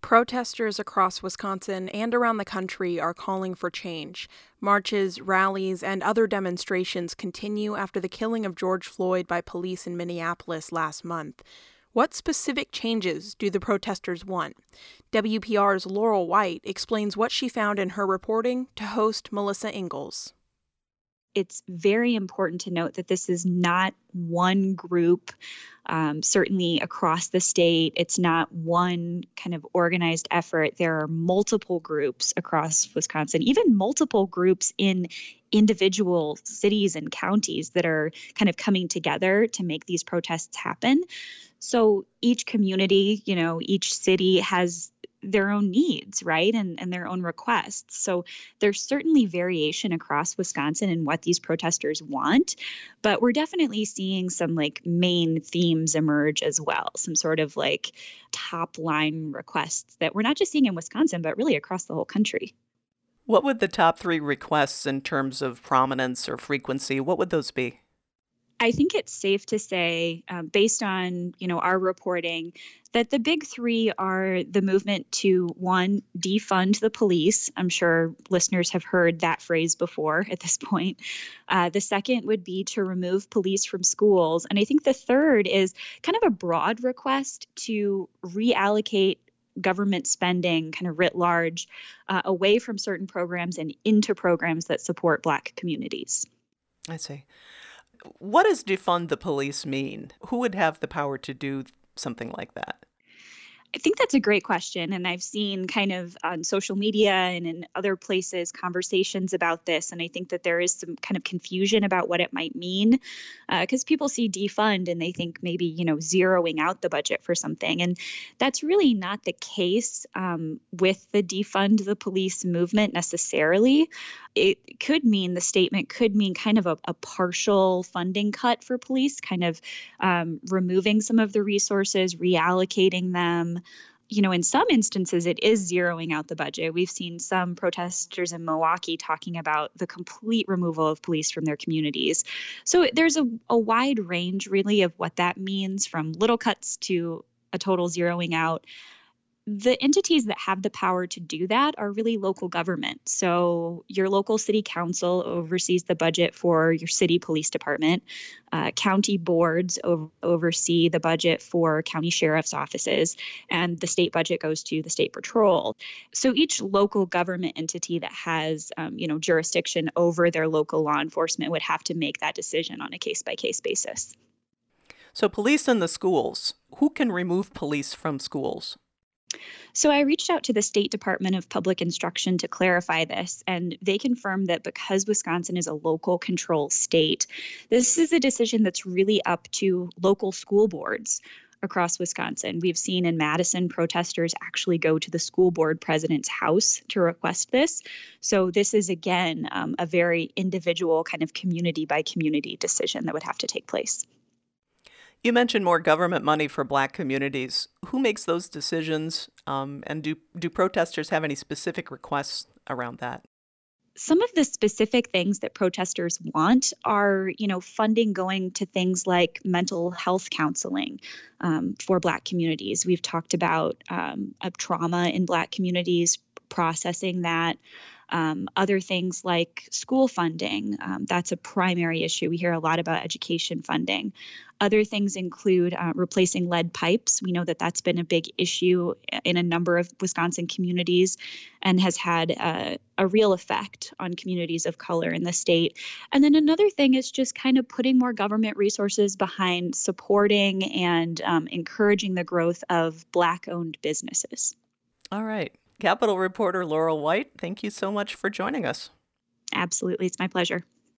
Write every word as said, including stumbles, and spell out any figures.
Protesters across Wisconsin and around the country are calling for change. Marches, rallies, and other demonstrations continue after the killing of George Floyd by police in Minneapolis last month. What specific changes do the protesters want? W P R's Laurel White explains what she found in her reporting to host Melissa Ingalls. It's very important to note that this is not one group, um, certainly across the state. It's not one kind of organized effort. There are multiple groups across Wisconsin, even multiple groups in individual cities and counties that are kind of coming together to make these protests happen. So each community, you know, each city has their own needs, right? And, and their own requests. So there's certainly variation across Wisconsin in what these protesters want, but we're definitely seeing some like main themes emerge as well, some sort of like top line requests that we're not just seeing in Wisconsin, but really across the whole country. What would the top three requests in terms of prominence or frequency, what would those be? I think it's safe to say, um, based on, you know, our reporting, that the big three are the movement to, one, defund the police. I'm sure listeners have heard that phrase before at this point. Uh, the second would be to remove police from schools. And I think the third is kind of a broad request to reallocate government spending kind of writ large uh, away from certain programs and into programs that support Black communities. I see. What does defund the police mean? Who would have the power to do something like that? I think that's a great question. And I've seen kind of on social media and in other places conversations about this. And I think that there is some kind of confusion about what it might mean because uh, people see defund and they think maybe, you know, zeroing out the budget for something. And that's really not the case um, with the defund the police movement necessarily. It could mean the statement could mean kind of a, a partial funding cut for police, kind of um, removing some of the resources, reallocating them. You know, in some instances, it is zeroing out the budget. We've seen some protesters in Milwaukee talking about the complete removal of police from their communities. So there's a, a wide range, really, of what that means, from little cuts to a total zeroing out. The entities that have the power to do that are really local government. So your local city council oversees the budget for your city police department. Uh, county boards over, oversee the budget for county sheriff's offices, and the state budget goes to the state patrol. So each local government entity that has, um, you know, jurisdiction over their local law enforcement would have to make that decision on a case-by-case basis. So police in the schools, who can remove police from schools? So I reached out to the State Department of Public Instruction to clarify this, and they confirmed that because Wisconsin is a local control state, this is a decision that's really up to local school boards across Wisconsin. We've seen in Madison protesters actually go to the school board president's house to request this. So this is, again, um, a very individual kind of community by community decision that would have to take place. You mentioned more government money for Black communities. Who makes those decisions? Um, and do, do protesters have any specific requests around that? Some of the specific things that protesters want are, you know, funding going to things like mental health counseling um, for Black communities. We've talked about um, of trauma in Black communities, processing that. Um, other things like school funding, um, that's a primary issue. We hear a lot about education funding. Other things include uh, replacing lead pipes. We know that that's been a big issue in a number of Wisconsin communities and has had uh, a real effect on communities of color in the state. And then another thing is just kind of putting more government resources behind supporting and um, encouraging the growth of Black-owned businesses. All right. Capitol reporter Laurel White, thank you so much for joining us. Absolutely. It's my pleasure.